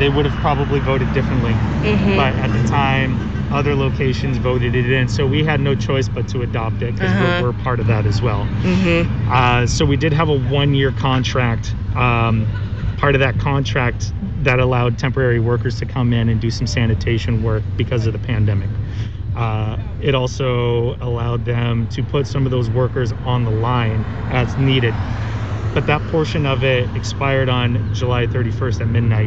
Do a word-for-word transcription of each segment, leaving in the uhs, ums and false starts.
they would have probably voted differently. Mm-hmm. But at the time, other locations voted it in. So we had no choice but to adopt it because uh-huh. we're, we're part of that as well. Mm-hmm. Uh, so we did have a one-year contract. Um, part of that contract that allowed temporary workers to come in and do some sanitation work because of the pandemic. Uh, it also allowed them to put some of those workers on the line as needed. But that portion of it expired on July thirty-first at midnight.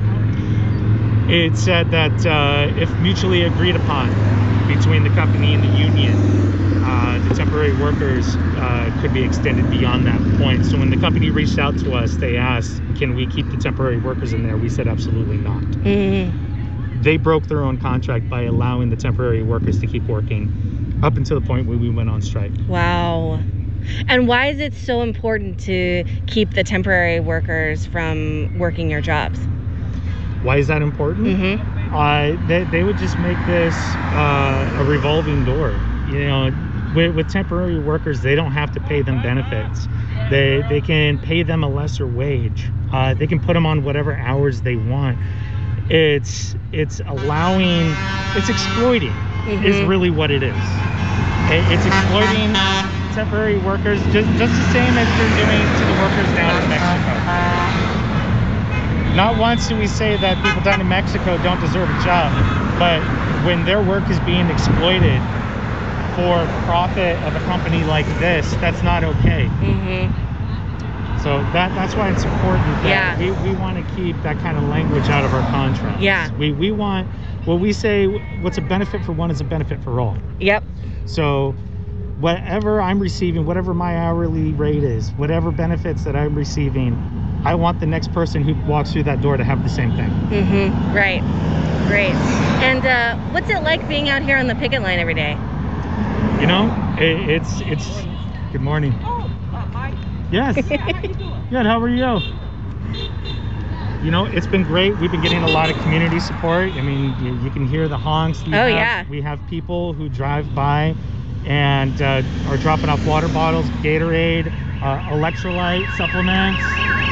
It said that uh, if mutually agreed upon between the company and the union, uh, the temporary workers uh, could be extended beyond that point. So when the company reached out to us, they asked, can we keep the temporary workers in there? We said absolutely not. Mm-hmm. They broke their own contract by allowing the temporary workers to keep working up until the point where we went on strike. Wow. And why is it so important to keep the temporary workers from working your jobs? Why is that important? Mm-hmm. Uh, they, they would just make this uh, a revolving door. You know, with, with temporary workers, they don't have to pay them benefits. They they can pay them a lesser wage. Uh, they can put them on whatever hours they want. It's it's allowing, it's exploiting mm-hmm. is really what it is. It, it's exploiting temporary workers just, just the same as they're doing to the workers down in Mexico. Not once do we say that people down in Mexico don't deserve a job, but when their work is being exploited for profit of a company like this, that's not okay. Mm-hmm. So that that's why it's important that yeah. we, we want to keep that kind of language out of our contracts. Yeah. We we want, well, we say what's a benefit for one is a benefit for all. Yep. So whatever I'm receiving, whatever my hourly rate is, whatever benefits that I'm receiving, I want the next person who walks through that door to have the same thing. Mm-hmm. Right. Great. And uh, what's it like being out here on the picket line every day? You know, it, it's, it's, good morning. Oh, uh, hi. Yes. Yeah, how you doing? Good, how are you? You know, it's been great. We've been getting a lot of community support. I mean, you, you can hear the honks. You oh, have, yeah. We have people who drive by and uh, are dropping off water bottles, Gatorade, uh, electrolyte supplements.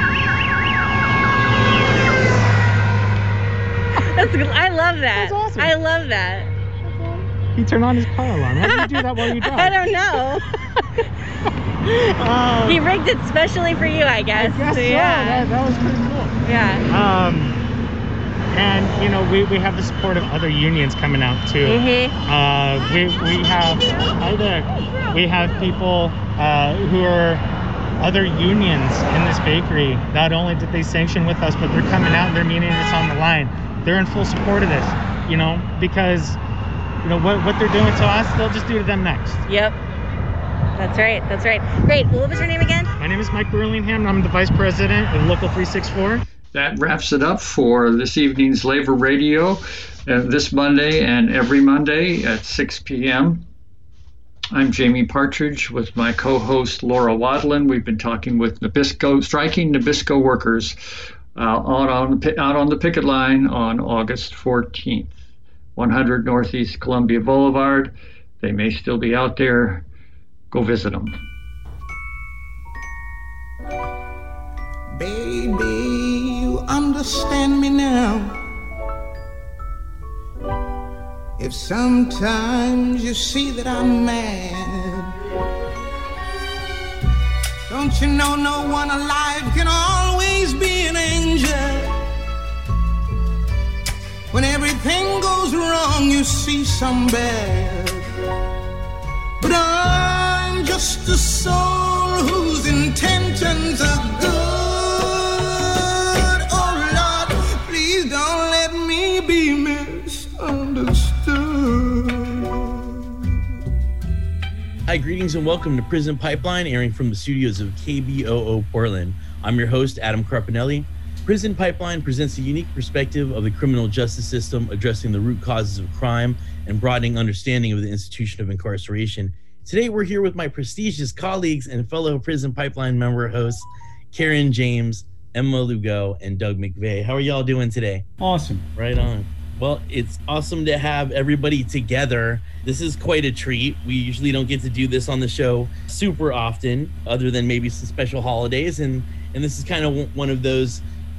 That's good. I love that. That's awesome. I love that. He turned on his car alarm. How do you do that while you drive? I don't know. um, he rigged it specially for you, I guess. I guess so, so. Yeah. That, that was pretty cool. Yeah. Um, and you know, we, we have the support of other unions coming out too. Mm-hmm. Uh, we we have hi there. We have people uh, who are other unions in this bakery. Not only did they sanction with us, but they're coming out and they're meeting us on the line. They're in full support of this, you know, because you know what what they're doing to us, they'll just do to them next. Yep. That's right. That's right. Great. Well, what was your name again? My name is Mike Burlingham, and I'm the vice president of Local three sixty-four. That wraps it up for this evening's Labor Radio, uh, this Monday and every Monday at six p.m. I'm Jamie Partridge with my co-host Laura Wadlin. We've been talking with Nabisco, striking Nabisco workers uh, out, on the, out on the picket line on August fourteenth. one hundred Northeast Columbia Boulevard. They may still be out there. Go visit them. Baby, you understand me now. If sometimes you see that I'm mad, don't you know no one alive can always be an angel? When everything goes wrong, you see some bad. But I'm just a soul whose intentions are good. Oh Lord, please don't let me be misunderstood. Hi, greetings and welcome to Prison Pipeline, airing from the studios of K B O O Portland. I'm your host, Adam Carpinelli. Prison Pipeline presents a unique perspective of the criminal justice system, addressing the root causes of crime and broadening understanding of the institution of incarceration. Today, we're here with my prestigious colleagues and fellow Prison Pipeline member hosts, Karen James, Emma Lugo, and Doug McVeigh. How are y'all doing today? Awesome. Right on. Well, it's awesome to have everybody together. This is quite a treat. We usually don't get to do this on the show super often, other than maybe some special holidays. And, and this is kind of one of those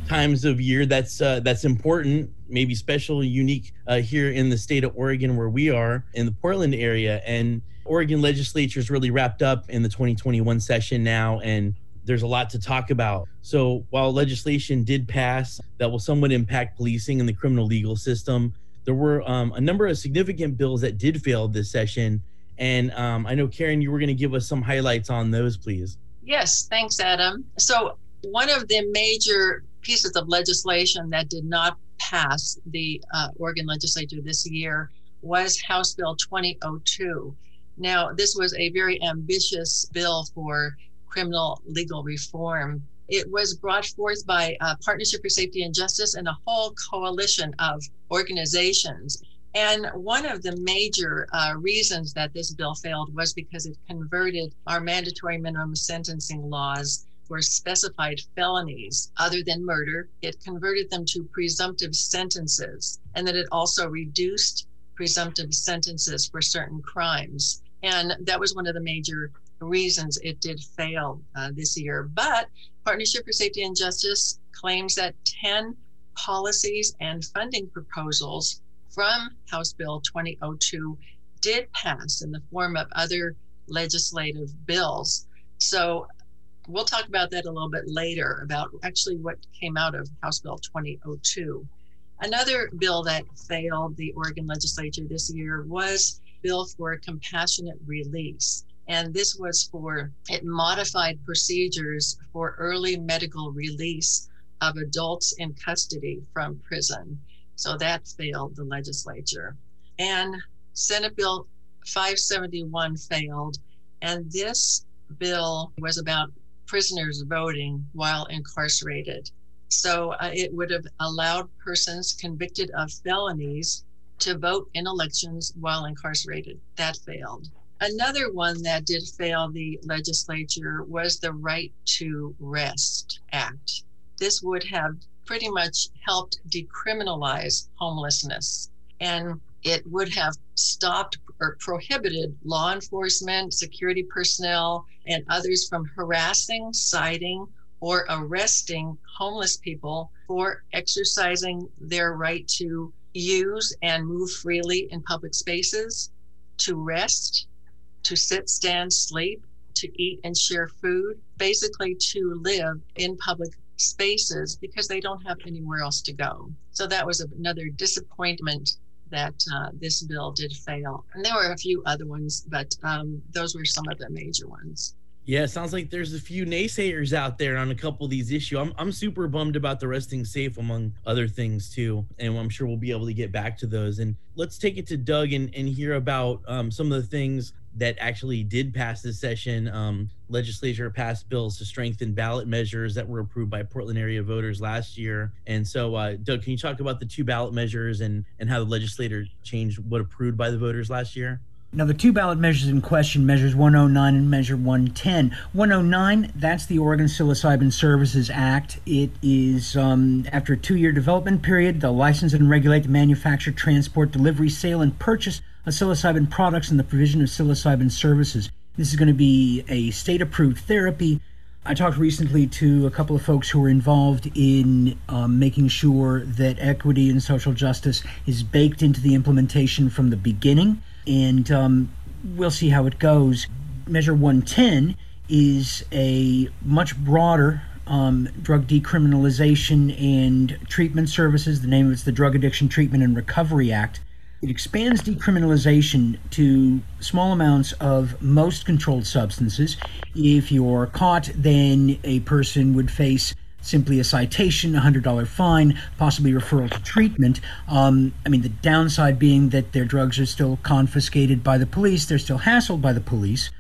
times of year that's uh, that's important, maybe special, unique uh, here in the state of Oregon, where we are in the Portland area. And Oregon legislature is really wrapped up in the twenty twenty-one session now, and there's a lot to talk about. So while legislation did pass that will somewhat impact policing and the criminal legal system, there were um, a number of significant bills that did fail this session. And um, I know, Karen, you were going to give us some highlights on those, please. Yes, thanks, Adam. So one of the major pieces of legislation that did not pass the uh, Oregon legislature this year was House Bill twenty oh two. Now, this was a very ambitious bill for criminal legal reform. It was brought forth by uh, Partnership for Safety and Justice and a whole coalition of organizations. And one of the major uh, reasons that this bill failed was because it converted our mandatory minimum sentencing laws for specified felonies other than murder. It converted them to presumptive sentences, and that it also reduced presumptive sentences for certain crimes. And that was one of the major reasons it did fail uh, this year. But Partnership for Safety and Justice claims that ten policies and funding proposals from House Bill twenty oh two did pass in the form of other legislative bills. So we'll talk about that a little bit later, about actually what came out of House Bill twenty oh two. Another bill that failed the Oregon legislature this year was Bill for Compassionate Release. And this was for, it modified procedures for early medical release of adults in custody from prison. So that failed the legislature. And Senate Bill five seventy-one failed. And this bill was about prisoners voting while incarcerated. So uh, it would have allowed persons convicted of felonies to vote in elections while incarcerated. That failed. Another one that did fail the legislature was the Right to Rest Act. This would have pretty much helped decriminalize homelessness, and it would have stopped or prohibited law enforcement, security personnel, and others from harassing, citing, or arresting homeless people for exercising their right to use and move freely in public spaces, to rest, to sit, stand, sleep, to eat and share food, basically to live in public spaces because they don't have anywhere else to go. So that was another disappointment that uh, this bill did fail. And there were a few other ones, but um, those were some of the major ones. Yeah, it sounds like there's a few naysayers out there on a couple of these issues. I'm I'm super bummed about the resting safe, among other things too. And I'm sure we'll be able to get back to those. And let's take it to Doug and, and hear about um, some of the things that actually did pass this session. Um, legislature passed bills to strengthen ballot measures that were approved by Portland area voters last year. And so, uh, Doug, can you talk about the two ballot measures and, and how the legislature changed what approved by the voters last year? Now, the two ballot measures in question, Measures one oh nine and Measure one ten. one oh nine, that's the Oregon Psilocybin Services Act. It is, um, after a two-year development period, they'll license and regulate the manufacture, transport, delivery, sale, and purchase of psilocybin products and the provision of psilocybin services. This is going to be a state-approved therapy. I talked recently to a couple of folks who are involved in um, making sure that equity and social justice is baked into the implementation from the beginning. And um, we'll see how it goes. Measure one ten is a much broader um, drug decriminalization and treatment services. The name of it's the Drug Addiction Treatment and Recovery Act. It expands decriminalization to small amounts of most controlled substances. If you're caught, then a person would face simply a citation, a one hundred dollars fine, possibly referral to treatment. Um, I mean, the downside being that their drugs are still confiscated by the police. They're still hassled by the police.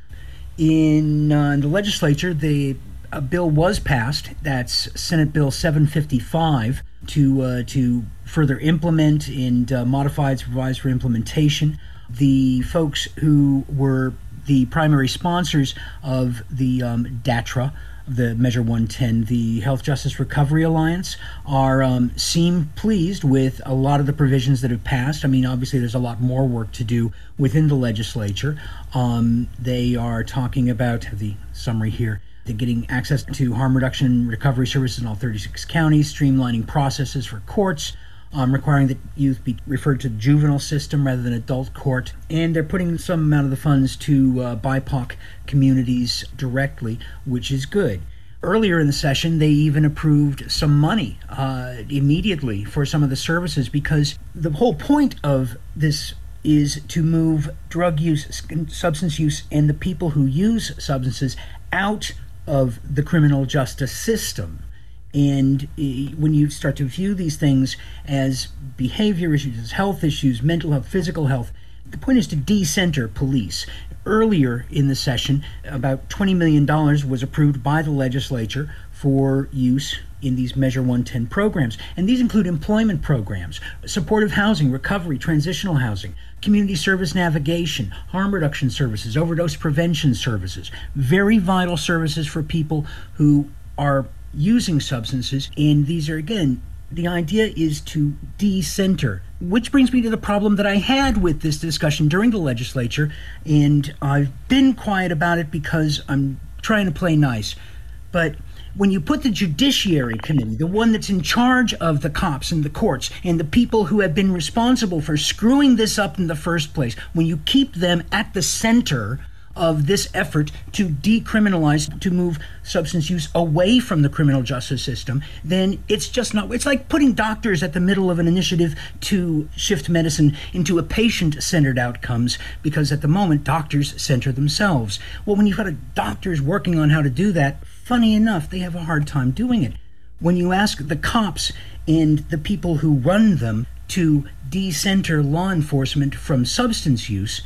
In, uh, in the legislature, the a bill was passed. That's Senate Bill seven fifty-five to uh, to further implement and uh, modify its revised for implementation. The folks who were the primary sponsors of the um, D A T R A, the Measure one ten, the Health Justice Recovery Alliance, are um, seem pleased with a lot of the provisions that have passed. I mean, obviously there's a lot more work to do within the legislature. Um, they are talking about the summary here. They're getting access to harm reduction and recovery services in all thirty-six counties, streamlining processes for courts, um, requiring that youth be referred to the juvenile system rather than adult court. And they're putting some amount of the funds to uh, B I P O C communities directly, which is good. Earlier in the session, they even approved some money uh, immediately for some of the services, because the whole point of this is to move drug use, substance use, and the people who use substances out of the criminal justice system. And uh, when you start to view these things as behavior issues, as health issues, mental health, physical health, the point is to decenter police. Earlier in the session, about twenty million dollars was approved by the legislature for use in these Measure one ten programs. And these include employment programs, supportive housing, recovery, transitional housing, community service navigation, harm reduction services, overdose prevention services, very vital services for people who are using substances. And these are, again, the idea is to decenter, which brings me to the problem that I had with this discussion during the legislature, and I've been quiet about it because I'm trying to play nice. But when you put the Judiciary Committee, the one that's in charge of the cops and the courts and the people who have been responsible for screwing this up in the first place, when you keep them at the center of this effort to decriminalize, to move substance use away from the criminal justice system, then it's just not, it's like putting doctors at the middle of an initiative to shift medicine into a patient-centered outcomes, because at the moment, doctors center themselves. Well, when you've got a doctors working on how to do that, funny enough, they have a hard time doing it. When you ask the cops and the people who run them to decenter law enforcement from substance use,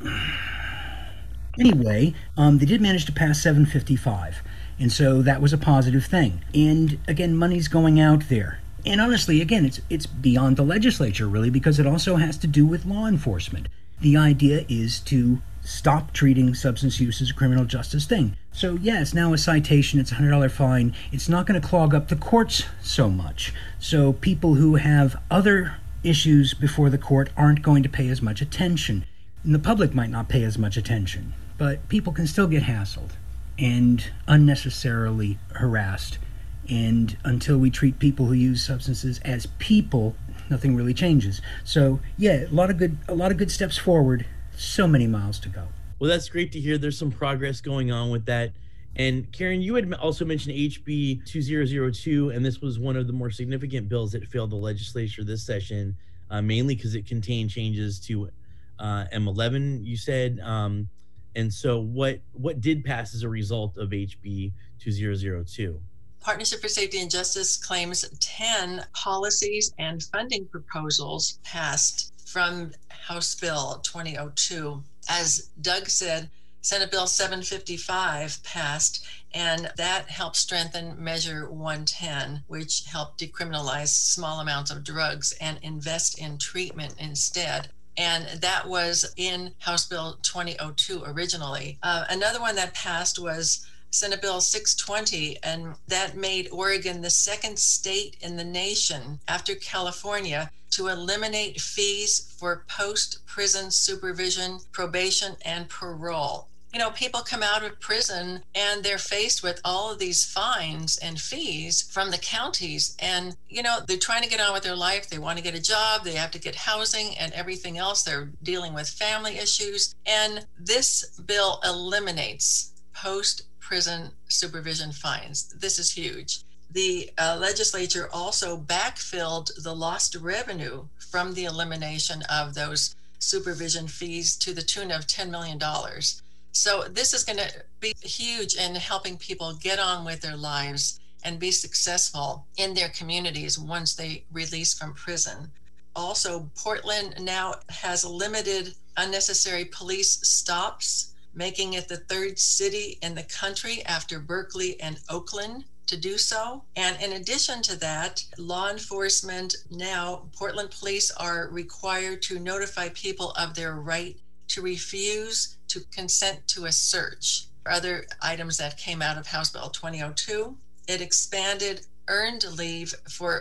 Anyway, um, they did manage to pass seven fifty-five, and so that was a positive thing. And again, money's going out there. And honestly, again, it's it's beyond the legislature, really, because it also has to do with law enforcement. The idea is to stop treating substance use as a criminal justice thing. So yeah, it's now a citation, it's a one hundred dollars fine. It's not going to clog up the courts so much. So people who have other issues before the court aren't going to pay as much attention. And the public might not pay as much attention. But people can still get hassled and unnecessarily harassed. And until we treat people who use substances as people, nothing really changes. So yeah, a lot of good, a lot of good steps forward. So many miles to go. Well, that's great to hear. There's some progress going on with that. And Karen, you had also mentioned H B two thousand two, and this was one of the more significant bills that failed the legislature this session, uh, mainly because it contained changes to uh, M eleven, you said. Um, And so what what did pass as a result of H B two thousand two? Partnership for Safety and Justice claims ten policies and funding proposals passed from House Bill twenty oh two. As Doug said, Senate Bill seven fifty-five passed, and that helped strengthen Measure one ten, which helped decriminalize small amounts of drugs and invest in treatment instead. And that was in House Bill twenty oh two originally. Uh, another one that passed was Senate Bill six twenty, and that made Oregon the second state in the nation after California to eliminate fees for post-prison supervision, probation, and parole. You know, people come out of prison and they're faced with all of these fines and fees from the counties. And, you know, they're trying to get on with their life. They want to get a job. They have to get housing and everything else. They're dealing with family issues. And this bill eliminates post-prison supervision fines. This is huge. The uh, legislature also backfilled the lost revenue from the elimination of those supervision fees to the tune of ten million dollars. So this is going to be huge in helping people get on with their lives and be successful in their communities once they release from prison. Also, Portland now has limited unnecessary police stops, making it the third city in the country after Berkeley and Oakland to do so. And in addition to that, law enforcement now, Portland police are required to notify people of their right to refuse to consent to a search. Other items that came out of House Bill twenty oh two, it expanded earned leave for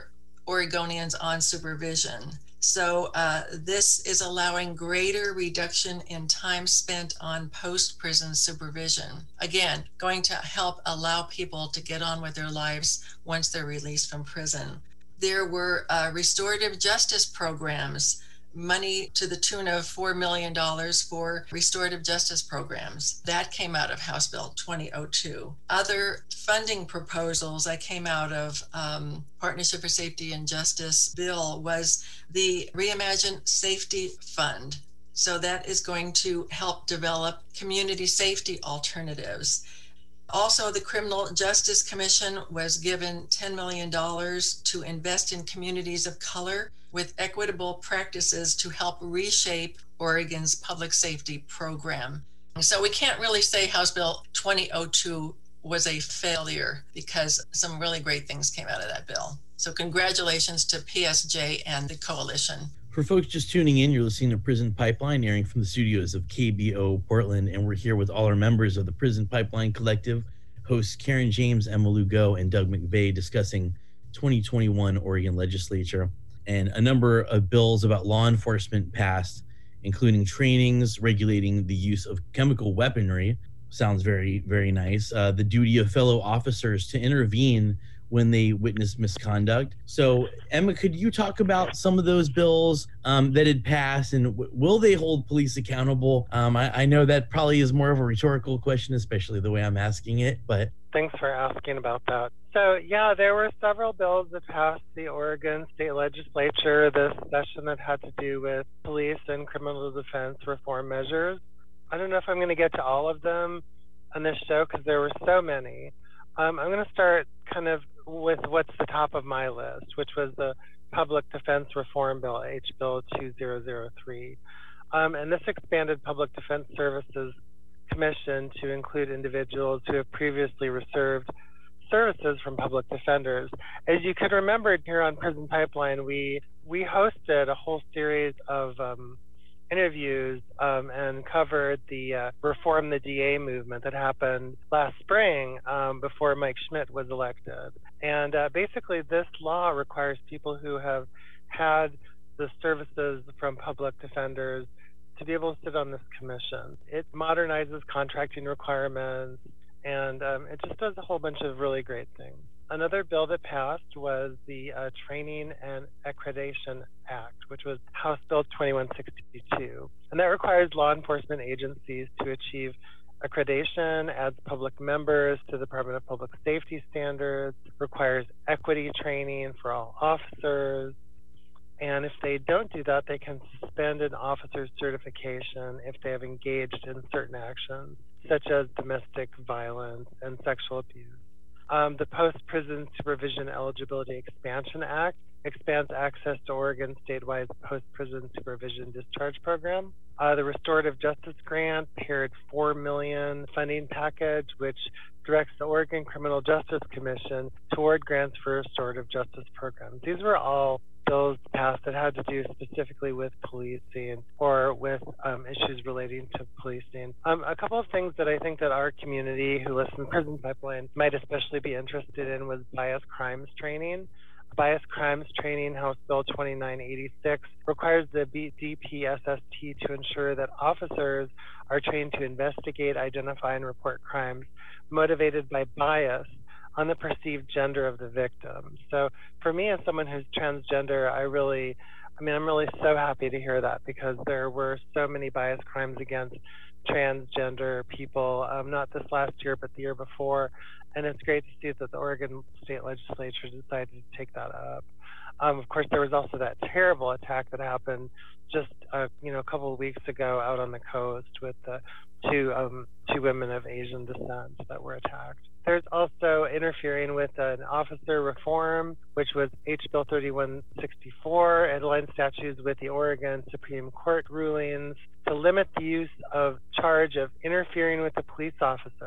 Oregonians on supervision. So uh, this is allowing greater reduction in time spent on post-prison supervision. Again, going to help allow people to get on with their lives once they're released from prison. There were uh, restorative justice programs, money to the tune of four million dollars for restorative justice programs. That came out of House Bill twenty oh two. Other funding proposals that came out of um, Partnership for Safety and Justice bill was the Reimagine Safety Fund. So that is going to help develop community safety alternatives. Also, the Criminal Justice Commission was given ten million dollars to invest in communities of color with equitable practices to help reshape Oregon's public safety program. So we can't really say House Bill twenty oh two was a failure because some really great things came out of that bill. So congratulations to P S J and the coalition. For folks just tuning in, you're listening to Prison Pipeline, airing from the studios of K B O O Portland, and we're here with all our members of the Prison Pipeline Collective, hosts Karen James, Emma Lugo, and Doug McVeigh, discussing twenty twenty-one Oregon legislature. And a number of bills about law enforcement passed, including trainings regulating the use of chemical weaponry. Sounds very, very nice. Uh, the duty of fellow officers to intervene when they witness misconduct. So, Emma, could you talk about some of those bills um, that had passed, and w- will they hold police accountable? Um, I, I know that probably is more of a rhetorical question, especially the way I'm asking it, but... Thanks for asking about that. So, yeah, there were several bills that passed the Oregon State Legislature this session that had to do with police and criminal defense reform measures. I don't know if I'm going to get to all of them on this show because there were so many. Um, I'm going to start kind of with what's the top of my list, which was the Public Defense Reform Bill, H Bill two thousand three. Um, and this expanded Public Defense Services Commission to include individuals who have previously received services from public defenders. As you could remember here on Prison Pipeline, we we hosted a whole series of um, interviews um, and covered the uh, Reform the D A movement that happened last spring um, before Mike Schmidt was elected. And uh, basically this law requires people who have had the services from public defenders to be able to sit on this commission. It modernizes contracting requirements, and um, it just does a whole bunch of really great things. Another bill that passed was the uh, Training and Accreditation Act, which was House Bill twenty-one sixty-two. And that requires law enforcement agencies to achieve accreditation, adds public members to the Department of Public Safety standards, requires equity training for all officers. And if they don't do that, they can suspend an officer's certification if they have engaged in certain actions, such as domestic violence and sexual abuse. Um, the Post-Prison Supervision Eligibility Expansion Act expands access to Oregon's statewide post-prison supervision discharge program. Uh, the Restorative Justice Grant paired four million dollars funding package, which directs the Oregon Criminal Justice Commission toward grants for restorative justice programs. These were all bills passed that had to do specifically with policing or with um, issues relating to policing. Um, a couple of things that I think that our community who listens to Prison Pipeline might especially be interested in was bias crimes training. Bias crimes training, House Bill twenty-nine eighty-six, requires the D P S S T to ensure that officers are trained to investigate, identify, and report crimes motivated by bias on the perceived gender of the victim. So for me, as someone who's transgender, I really, I mean, I'm really so happy to hear that because there were so many bias crimes against transgender people, um, not this last year, but the year before. And it's great to see that the Oregon State Legislature decided to take that up. Um, of course, there was also that terrible attack that happened just, uh, you know, a couple of weeks ago out on the coast with the two um, two women of Asian descent that were attacked. There's also interfering with an officer reform, which was H Bill thirty-one sixty-four. It aligns statutes with the Oregon Supreme Court rulings to limit the use of charge of interfering with a police officer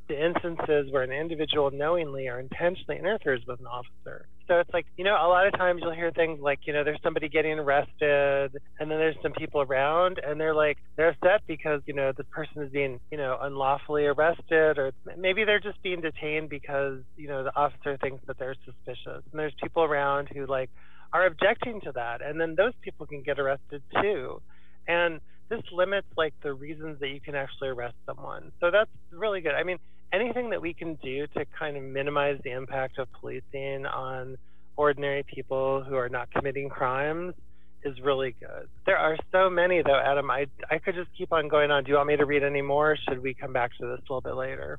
the instances where an individual knowingly or intentionally interferes with an officer. So it's like, you know, a lot of times you'll hear things like, you know, there's somebody getting arrested and then there's some people around and they're like, they're upset because, you know, this person is being, you know, unlawfully arrested, or maybe they're just being detained because, you know, the officer thinks that they're suspicious. And there's people around who like are objecting to that. And then those people can get arrested too. And this limits like the reasons that you can actually arrest someone. So that's really good. I mean, anything that we can do to kind of minimize the impact of policing on ordinary people who are not committing crimes is really good. There are so many though, Adam, I, I could just keep on going on. Do you want me to read any more? Or should we come back to this a little bit later?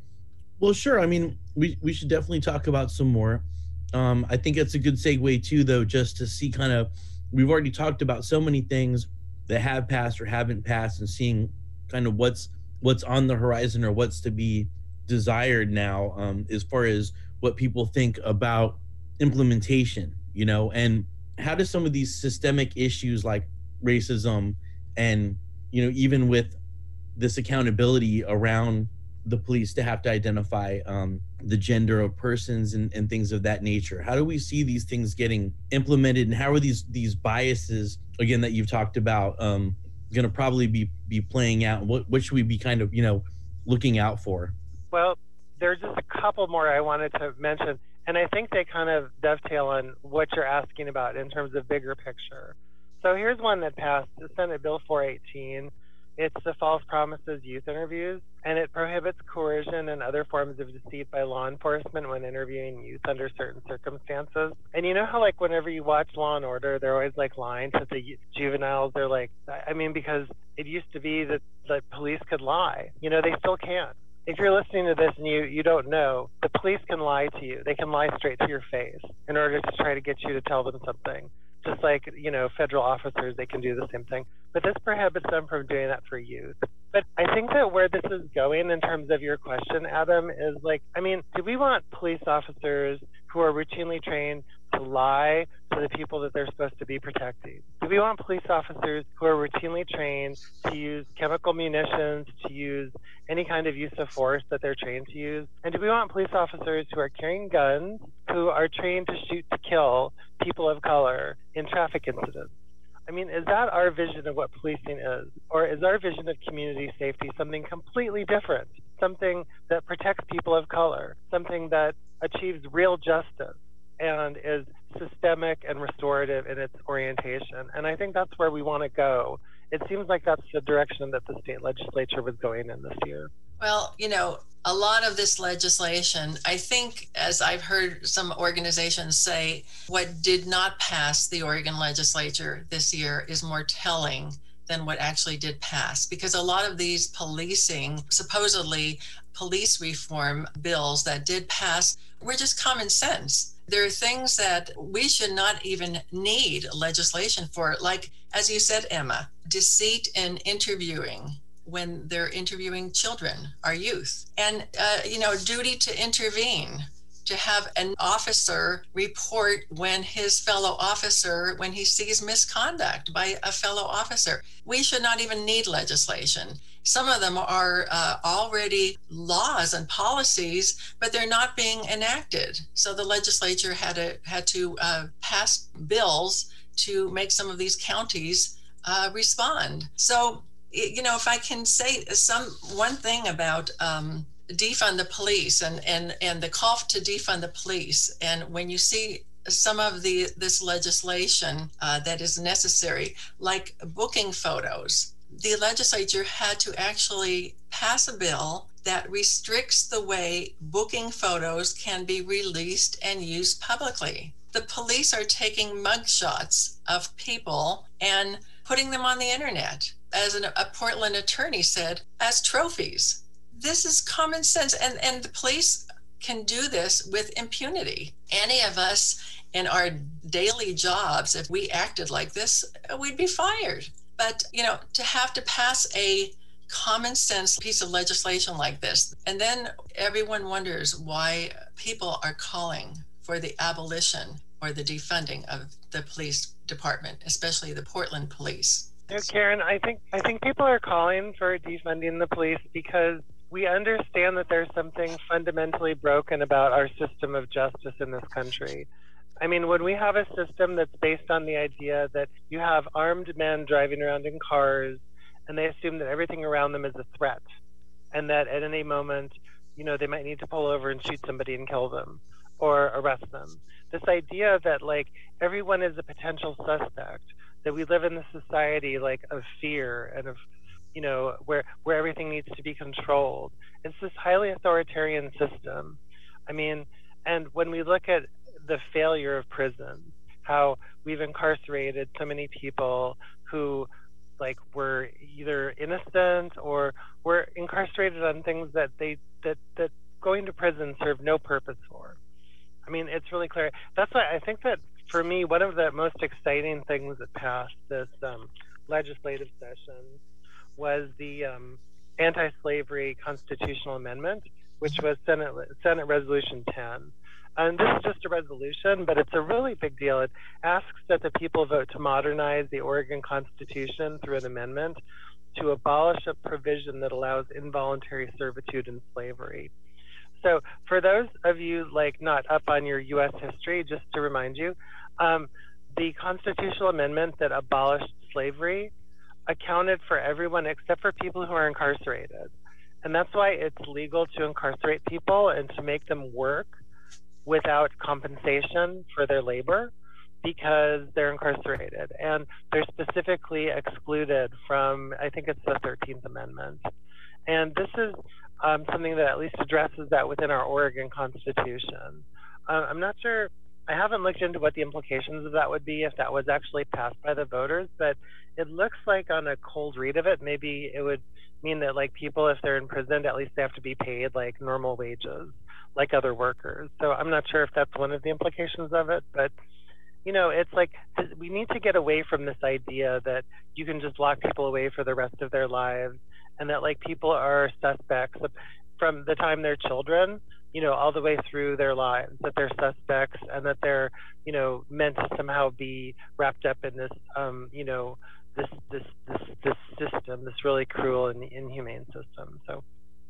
Well, sure. I mean, we, we should definitely talk about some more. Um, I think it's a good segue too, though, just to see kind of, we've already talked about so many things that have passed or haven't passed, and seeing kind of what's what's on the horizon or what's to be desired now, um, as far as what people think about implementation, you know, and how do some of these systemic issues like racism and, you know, even with this accountability around the police to have to identify um, the gender of persons and, and things of that nature. How do we see these things getting implemented, and how are these these biases, again, that you've talked about, um, going to probably be be playing out? What what should we be kind of, you know, looking out for? Well, there's just a couple more I wanted to mention, and I think they kind of dovetail on what you're asking about in terms of bigger picture. So here's one that passed, the Senate Bill four eighteen. It's the false promises youth interviews, and it prohibits coercion and other forms of deceit by law enforcement when interviewing youth under certain circumstances. And you know how, like, whenever you watch Law and Order, they're always like lying to the juveniles. They're like, I mean, because it used to be that the police could lie. You know, they still can. If you're listening to this and you, you don't know, the police can lie to you. They can lie straight to your face in order to try to get you to tell them something. Just like, you know, federal officers, they can do the same thing. But this prohibits them from doing that for youth. But I think that where this is going in terms of your question, Adam, is like, I mean, do we want police officers who are routinely trained to lie to the people that they're supposed to be protecting? Do we want police officers who are routinely trained to use chemical munitions, to use any kind of use of force that they're trained to use? And do we want police officers who are carrying guns, who are trained to shoot to kill people of color in traffic incidents? I mean, is that our vision of what policing is? Or is our vision of community safety something completely different? Something that protects people of color, something that achieves real justice and is systemic and restorative in its orientation? And I think that's where we want to go. It seems like that's the direction that the state legislature was going in this year. Well, you know, a lot of this legislation, I think, as I've heard some organizations say, what did not pass the Oregon legislature this year is more telling than what actually did pass, because a lot of these policing, supposedly police reform bills that did pass were just common sense. There are things that we should not even need legislation for, like, as you said, Emma, deceit in interviewing when they're interviewing children, our youth, and, uh, you know, duty to intervene, to have an officer report when his fellow officer, when he sees misconduct by a fellow officer. We should not even need legislation. Some of them are uh, already laws and policies, but they're not being enacted. So the legislature had to, had to uh, pass bills to make some of these counties uh, respond. So, you know, if I can say some one thing about um, defund the police and, and, and the call to defund the police, and when you see some of the this legislation uh, that is necessary, like booking photos, the legislature had to actually pass a bill that restricts the way booking photos can be released and used publicly. The police are taking mugshots of people and putting them on the internet, as an, a Portland attorney said, as trophies. This is common sense, and, and the police can do this with impunity. Any of us in our daily jobs, if we acted like this, we'd be fired. But, you know, to have to pass a common sense piece of legislation like this, and then everyone wonders why people are calling for the abolition or the defunding of the police department, especially the Portland police. You know, Karen, I think I think people are calling for defunding the police because we understand that there's something fundamentally broken about our system of justice in this country. I mean, when we have a system that's based on the idea that you have armed men driving around in cars and they assume that everything around them is a threat and that at any moment, you know, they might need to pull over and shoot somebody and kill them or arrest them. This idea that like everyone is a potential suspect, that we live in this society like of fear and of, you know, where, where everything needs to be controlled. It's this highly authoritarian system. I mean, and when we look at the failure of prisons, how we've incarcerated so many people who like were either innocent or were incarcerated on things that they that that going to prison served no purpose for. I mean, it's really clear. That's why I think that for me, one of the most exciting things that passed this um, legislative session was the um, anti-slavery constitutional amendment, which was Senate Senate Resolution ten. And this is just a resolution, but it's a really big deal. It asks that the people vote to modernize the Oregon Constitution through an amendment to abolish a provision that allows involuntary servitude in slavery. So for those of you like not up on your U S history, just to remind you, um, the constitutional amendment that abolished slavery accounted for everyone except for people who are incarcerated. And that's why it's legal to incarcerate people and to make them work without compensation for their labor because they're incarcerated. And they're specifically excluded from, I think it's the thirteenth Amendment. And this is um, something that at least addresses that within our Oregon Constitution. Uh, I'm not sure, I haven't looked into what the implications of that would be if that was actually passed by the voters, but it looks like on a cold read of it, maybe it would mean that like people, if they're imprisoned, at least they have to be paid like normal wages, like other workers. So I'm not sure if that's one of the implications of it, but you know, it's like we need to get away from this idea that you can just lock people away for the rest of their lives and that like people are suspects from the time they're children, you know, all the way through their lives, that they're suspects and that they're, you know, meant to somehow be wrapped up in this, um, you know, this, this, this, this system, this really cruel and inhumane system. So.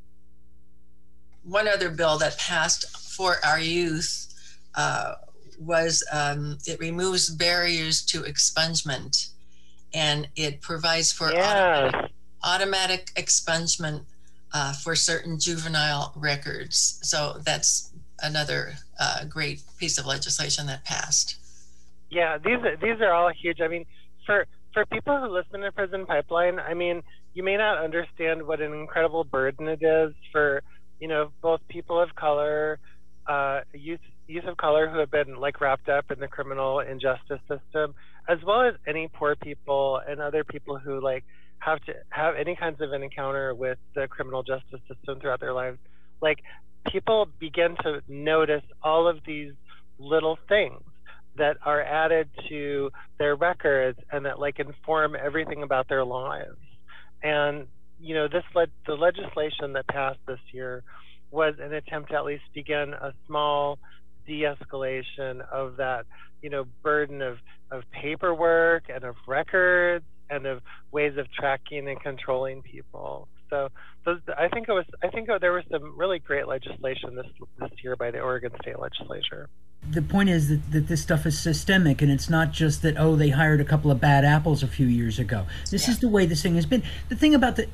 One other bill that passed for our youth uh, was um, it removes barriers to expungement, and it provides for yes. automatic, automatic expungement uh, for certain juvenile records. So that's another uh, great piece of legislation that passed. Yeah, these are, these are all huge. I mean, for for people who listen to Prison Pipeline, I mean, you may not understand what an incredible burden it is for, you know, both people of color, uh, youth, youth of color who have been like wrapped up in the criminal injustice system, as well as any poor people and other people who like have to have any kinds of an encounter with the criminal justice system throughout their lives. Like people begin to notice all of these little things that are added to their records and that like inform everything about their lives. And you know, this led the legislation that passed this year was an attempt to at least begin a small de-escalation of that, you know, burden of, of paperwork and of records and of ways of tracking and controlling people. So those, I think it was, I think there was some really great legislation this this year by the Oregon State Legislature. The point is that, that this stuff is systemic, and it's not just that, oh, they hired a couple of bad apples a few years ago. This yeah. is the way this thing has been. The thing about the...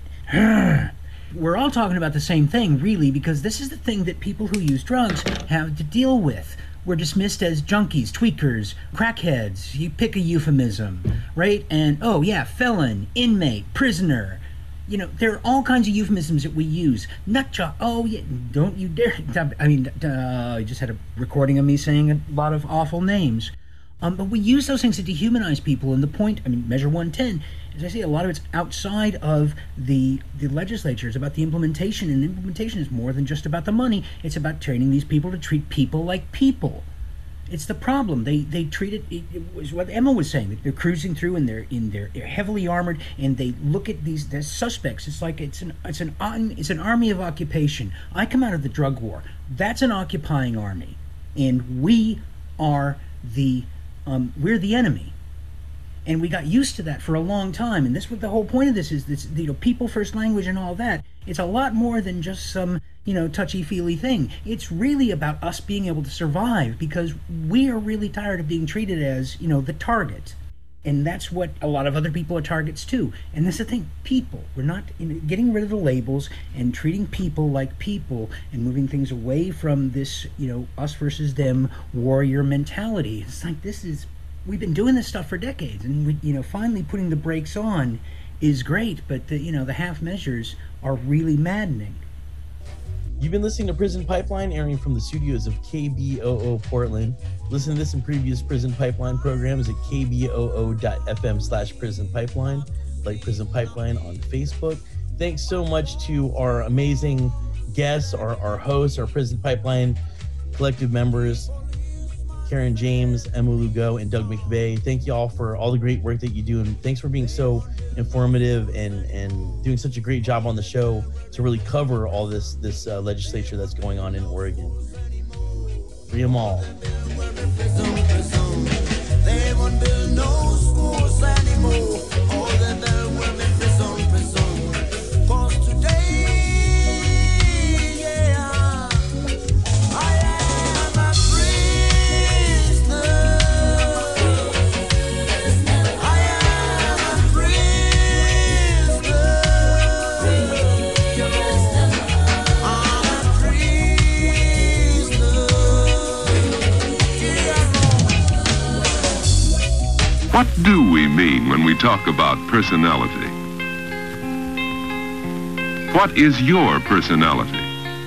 We're all talking about the same thing, really, because this is the thing that people who use drugs have to deal with. We're dismissed as junkies, tweakers, crackheads. You pick a euphemism, right? And, oh, yeah, felon, inmate, prisoner. You know, there are all kinds of euphemisms that we use. Nutjob. Oh, yeah, don't you dare. I mean, uh, I just had a recording of me saying a lot of awful names. Um, but we use those things to dehumanize people. And the point, I mean, Measure one ten, as I say, a lot of it's outside of the the legislature. It's about the implementation. And implementation is more than just about the money. It's about training these people to treat people like people. It's the problem. They they treat it, it, it was what Emma was saying. They're cruising through and they're in their they're heavily armored and they look at these the suspects. It's like it's an it's an it's an army of occupation. I come out of the drug war. That's an occupying army, and we are the um, we're the enemy. And we got used to that for a long time. And this what the whole point of this is, this, you know, people first language and all that. It's a lot more than just some, you know, touchy-feely thing. It's really about us being able to survive, because we are really tired of being treated as, you know, the target. And that's what a lot of other people are targets too. And that's the thing, people. We're not you know, getting rid of the labels and treating people like people and moving things away from this, you know, us versus them warrior mentality. It's like this is, we've been doing this stuff for decades, and we, you know, finally putting the brakes on is great, but the, you know, the half measures are really maddening. You've been listening to Prison Pipeline, airing from the studios of K B O O Portland. Listen to this and previous Prison Pipeline programs at k b o o dot f m slash prison pipeline. Like Prison Pipeline on Facebook. Thanks so much to our amazing guests, our, our hosts, our Prison Pipeline collective members, Karen James, Emma Lugo, and Doug McVeigh. Thank you all for all the great work that you do, and thanks for being so informative and, and doing such a great job on the show to really cover all this this uh, legislature that's going on in Oregon. Free them all. They won't build no schools anymore. All that there will be prison, prison. 'Cause today, yeah, I am a prisoner. I am a prisoner. I'm a prisoner. What do we mean when we talk about personality? What is your personality?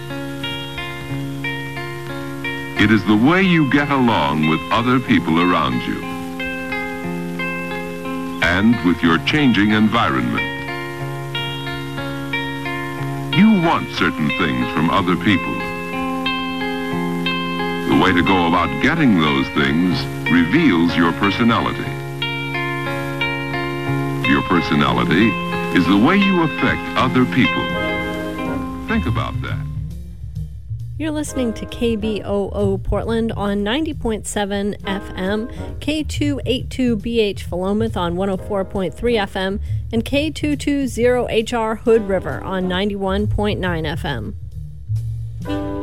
It is the way you get along with other people around you and with your changing environment. You want certain things from other people. The way to go about getting those things reveals your personality. Your personality is the way you affect other people. Think about that. You're listening to K B O O Portland on ninety point seven F M, K two eighty-two B H Philomath on one oh four point three F M, and K two twenty H R Hood River on ninety-one point nine F M.